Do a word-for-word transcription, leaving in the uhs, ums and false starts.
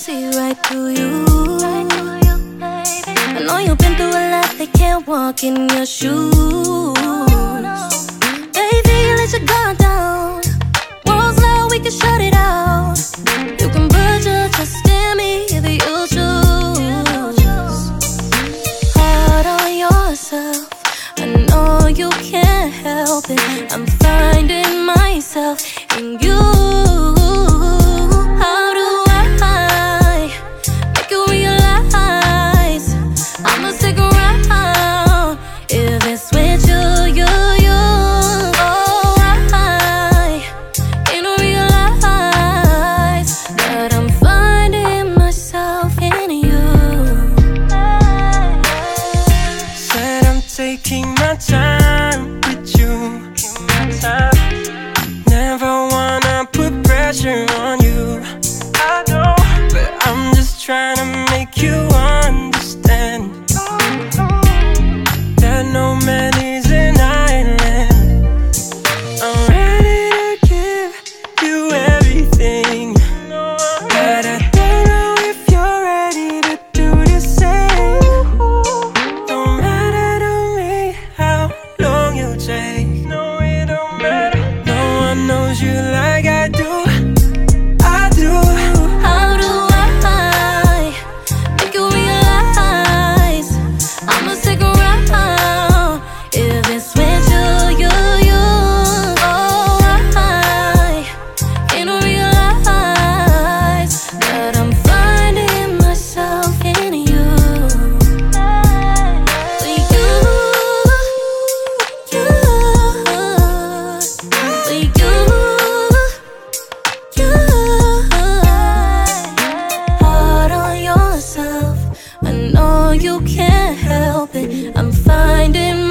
see right through you. I know you've been through a lot, they can't walk in your shoes. Baby, let your guard down. Walls low, we can shut it out. You can put your trust in me if you choose. Hard on yourself, I know you can't help it. I'm finding myself in you. How do I make you realize I'ma stick around if it's with you, you, you? Oh, I can't realize that I'm finding myself in you. Said I'm taking my time with you. Never wanna put pressure on you, I know, but I'm just trying to make you understand that no man is an island. I'm ready to give you everything, but I don't know if you're ready to do the same. Don't matter to me how long you take. No, it don't matter. No one knows you like I do. I do. How do I make you realize I'ma stick around if it's with you, you, you? Oh, I can't realize that I'm finding myself in you. With you, you, with you, you. Hard on yourself, I know you can't help it. I'm finding